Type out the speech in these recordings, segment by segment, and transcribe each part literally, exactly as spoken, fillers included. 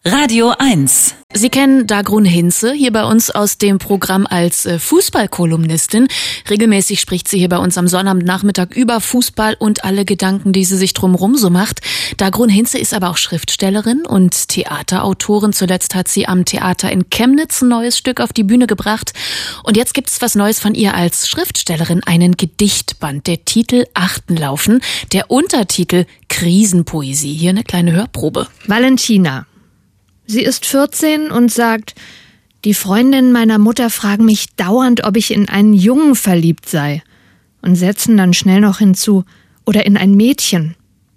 Radio eins. Sie kennen Dagrun Hinze hier bei uns aus dem Programm als äh, Fußballkolumnistin. Regelmäßig spricht sie hier bei uns am Sonnabendnachmittag über Fußball und alle Gedanken, die sie sich drumherum so macht. Dagrun Hinze ist aber auch Schriftstellerin und Theaterautorin. Zuletzt hat sie am Theater in Chemnitz ein neues Stück auf die Bühne gebracht. Und jetzt gibt's was Neues von ihr als Schriftstellerin, einen Gedichtband. Der Titel Achten laufen, der Untertitel Krisenpoesie. Hier eine kleine Hörprobe. Valentina. Sie ist vierzehn und sagt, die Freundinnen meiner Mutter fragen mich dauernd, ob ich in einen Jungen verliebt sei und setzen dann schnell noch hinzu, oder in ein Mädchen.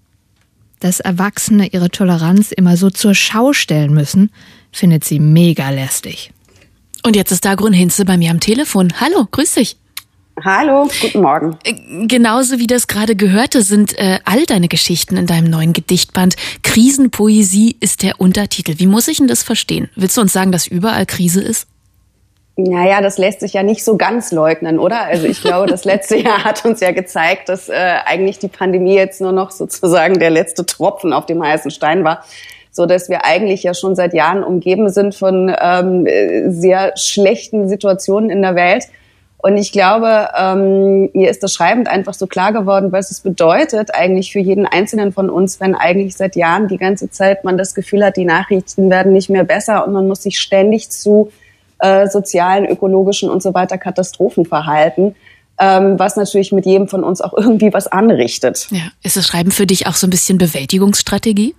Dass Erwachsene ihre Toleranz immer so zur Schau stellen müssen, findet sie mega lästig. Und jetzt ist Dagrun Hinze bei mir am Telefon. Hallo, grüß dich. Hallo, guten Morgen. Genauso wie das gerade gehörte, sind äh, all deine Geschichten in deinem neuen Gedichtband. Krisenpoesie ist der Untertitel. Wie muss ich denn das verstehen? Willst du uns sagen, dass überall Krise ist? Naja, das lässt sich ja nicht so ganz leugnen, oder? Also ich glaube, das letzte Jahr hat uns ja gezeigt, dass äh, eigentlich die Pandemie jetzt nur noch sozusagen der letzte Tropfen auf dem heißen Stein war, so dass wir eigentlich ja schon seit Jahren umgeben sind von ähm, sehr schlechten Situationen in der Welt. Und ich glaube, ähm, mir ist das schreibend einfach so klar geworden, was es bedeutet eigentlich für jeden Einzelnen von uns, wenn eigentlich seit Jahren die ganze Zeit man das Gefühl hat, die Nachrichten werden nicht mehr besser und man muss sich ständig zu äh, sozialen, ökologischen und so weiter Katastrophen verhalten, ähm, was natürlich mit jedem von uns auch irgendwie was anrichtet. Ja, ist das Schreiben für dich auch so ein bisschen Bewältigungsstrategie?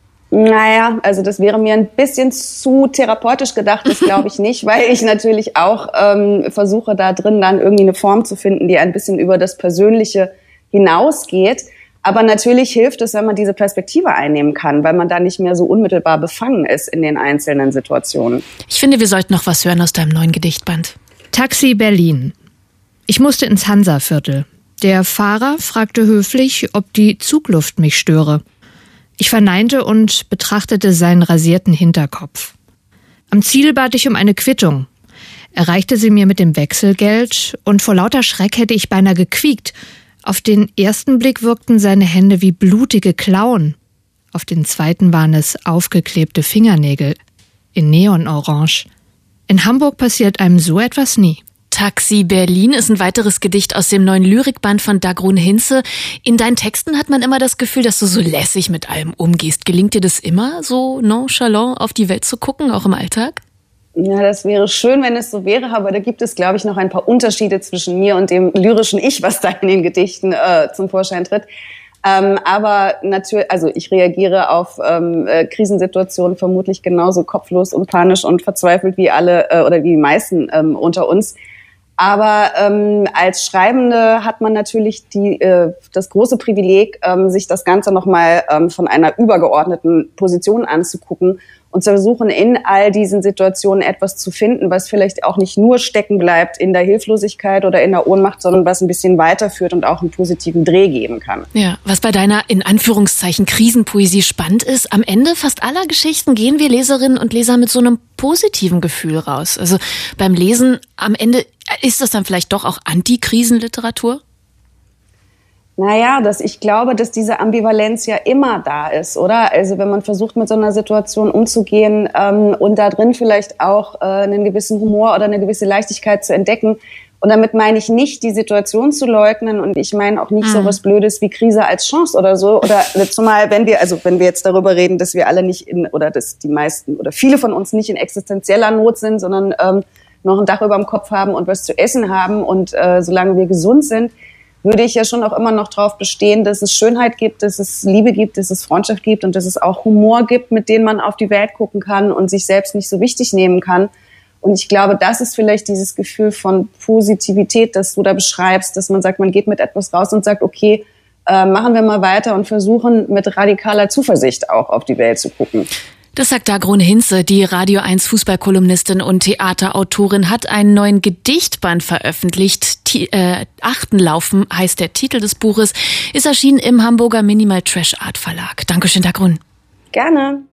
Naja, also das wäre mir ein bisschen zu therapeutisch gedacht, das glaube ich nicht, weil ich natürlich auch ähm, versuche, da drin dann irgendwie eine Form zu finden, die ein bisschen über das Persönliche hinausgeht. Aber natürlich hilft es, wenn man diese Perspektive einnehmen kann, weil man da nicht mehr so unmittelbar befangen ist in den einzelnen Situationen. Ich finde, wir sollten noch was hören aus deinem neuen Gedichtband. Taxi Berlin. Ich musste ins Hansa-Viertel. Der Fahrer fragte höflich, ob die Zugluft mich störe. Ich verneinte und betrachtete seinen rasierten Hinterkopf. Am Ziel bat ich um eine Quittung. Er reichte sie mir mit dem Wechselgeld und vor lauter Schreck hätte ich beinahe gequiekt. Auf den ersten Blick wirkten seine Hände wie blutige Klauen. Auf den zweiten waren es aufgeklebte Fingernägel in Neonorange. In Hamburg passiert einem so etwas nie. Taxi Berlin ist ein weiteres Gedicht aus dem neuen Lyrikband von Dagrun Hinze. In deinen Texten hat man immer das Gefühl, dass du so lässig mit allem umgehst. Gelingt dir das immer, so nonchalant auf die Welt zu gucken, auch im Alltag? Ja, das wäre schön, wenn es so wäre, aber da gibt es, glaube ich, noch ein paar Unterschiede zwischen mir und dem lyrischen Ich, was da in den Gedichten äh, zum Vorschein tritt. Ähm, aber natürlich, also ich reagiere auf ähm, äh, Krisensituationen vermutlich genauso kopflos und panisch und verzweifelt wie alle äh, oder wie die meisten ähm, unter uns. Aber ähm, als Schreibende hat man natürlich die, äh, das große Privileg, ähm, sich das Ganze nochmal ähm, von einer übergeordneten Position anzugucken und zu versuchen, in all diesen Situationen etwas zu finden, was vielleicht auch nicht nur stecken bleibt in der Hilflosigkeit oder in der Ohnmacht, sondern was ein bisschen weiterführt und auch einen positiven Dreh geben kann. Ja, was bei deiner, in Anführungszeichen, Krisenpoesie spannend ist, am Ende fast aller Geschichten gehen wir Leserinnen und Leser mit so einem positiven Gefühl raus. Also beim Lesen am Ende, ist das dann vielleicht doch auch Anti-Krisenliteratur? Naja, dass ich glaube, dass diese Ambivalenz ja immer da ist, oder? Also wenn man versucht, mit so einer Situation umzugehen ähm, und da drin vielleicht auch äh, einen gewissen Humor oder eine gewisse Leichtigkeit zu entdecken. Und damit meine ich nicht, die Situation zu leugnen und ich meine auch nicht mhm. so was Blödes wie Krise als Chance oder so. Oder zumal, wenn wir, also wenn wir jetzt darüber reden, dass wir alle nicht in, oder dass die meisten oder viele von uns nicht in existenzieller Not sind, sondern ähm, noch ein Dach über dem Kopf haben und was zu essen haben und äh, solange wir gesund sind, würde ich ja schon auch immer noch darauf bestehen, dass es Schönheit gibt, dass es Liebe gibt, dass es Freundschaft gibt und dass es auch Humor gibt, mit dem man auf die Welt gucken kann und sich selbst nicht so wichtig nehmen kann. Und ich glaube, das ist vielleicht dieses Gefühl von Positivität, das du da beschreibst, dass man sagt, man geht mit etwas raus und sagt, okay, äh, machen wir mal weiter und versuchen mit radikaler Zuversicht auch auf die Welt zu gucken. Das sagt Dagrun Hinze, die Radio eins Fußballkolumnistin und Theaterautorin, hat einen neuen Gedichtband veröffentlicht. T- äh, Achten laufen heißt der Titel des Buches, ist erschienen im Hamburger Minimal Trash Art Verlag. Dankeschön, Dagrun. Gerne.